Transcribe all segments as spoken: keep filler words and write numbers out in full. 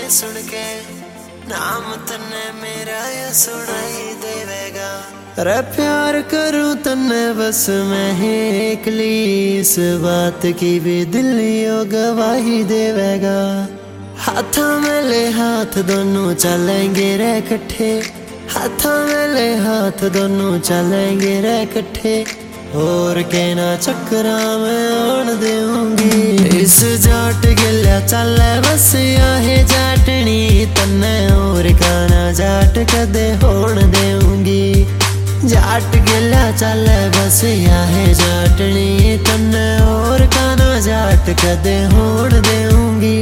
सुन के नाम तन्ने मेरा ये सुनाई देवेगा। अरे प्यार करूं तन्ने बस मैं ही एकली, इस बात की भी दिल यो गवाही देवेगा। हाथा में ले हाथ दोनों चलेंगे रे कट्ठे, हाथा में ले हाथ दोनों चलेंगे रे कट्ठे, और कहना चक्रा में आन देऊंगी। इस जाट गिल्या चले बस आहे जाटनी तन्ने, और काना जाट कदे होण देऊंगी। जाट गिल्या चले बस आहे जाटनी तन्ने, और काना जाट कदे होण देऊंगी।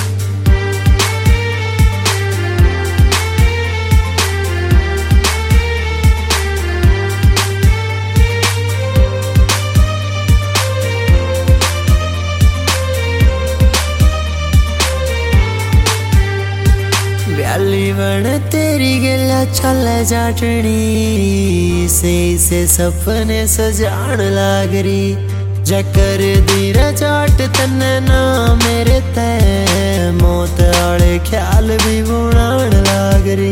ब्याली बन तेरी गिला चल जाटनी, से से सपने सजान लागरी। जकर दीरा जाट तन्ने ना मेरे ते, मौत आले ख्याल भी बुनान लागरी।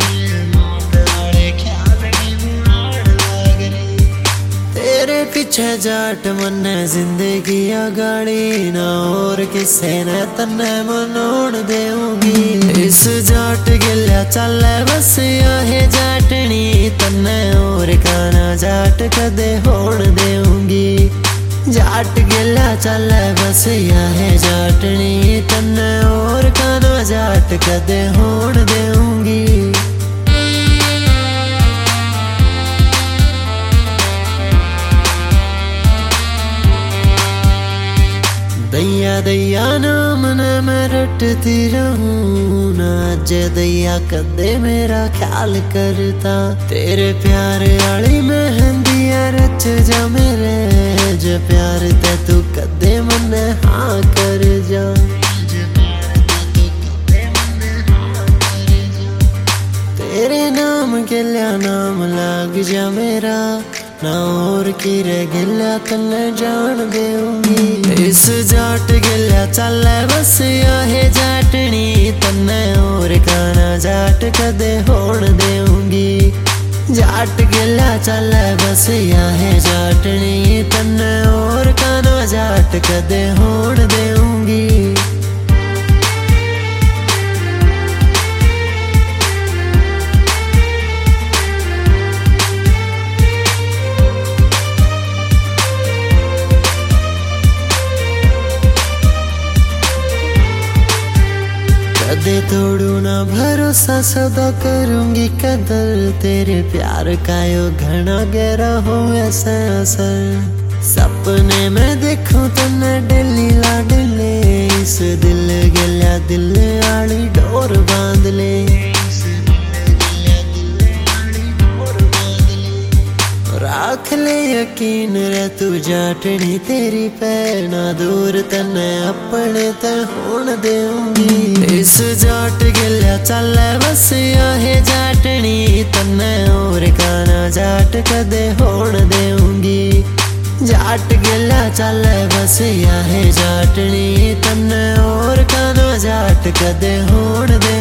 तेरे पीछे जाट मन्ने जिंदगी आगाड़ी ना, और किसे ने तन्ने मनोण देऊंगी। इस जाट गिल्या चले बस आहे जाटनी तन्ने, और काना जाट कदे होण देऊंगी। जाट गिल्या चले बस आहे जाटनी तन्ने, और काना जाट कदे होण देऊंगी। दैया दैया नाम न मैं रटती रहूं ना, अज दैया कदे मेरा ख्याल करता। तेरे प्यार आली मेहंदिया रच जा मेरे, जो प्यार ते तू कदे मन हाँ कर जा। तेरे नाम गिल्या नाम लाग जा मेरा ना, और की रे गिल्या तन्ने जान देऊंगी। इस जाट गिल्या चले बस आहे जाटनी तन्ने, और काना जाट कदे होण देऊंगी। जाट गिल्या चले बस आहे जाटनी तन्ने, और काना जाट कदे होण देऊंगी। कदे तोड़ू ना भरोसा सदा करूंगी कदर, तेरे प्यार का यो घना गहरा हो ऐसा असर। सपने में देखूं तन्ने डेली लाडले, इस दिल गिल्या दिल आली डोर बांध ले। राख ले यकीन रे तू जाटनी तेरी पे, ना दूर तन्ने अपने ते होण देऊंगी। इस जाट गिल्या चले बस आहे जाटनी तन्ने, और काना जाट कदे होण देऊंगी। जाट गिल्या चले बस आहे जाटनी तन्ने, और काना जाट कदे होण दे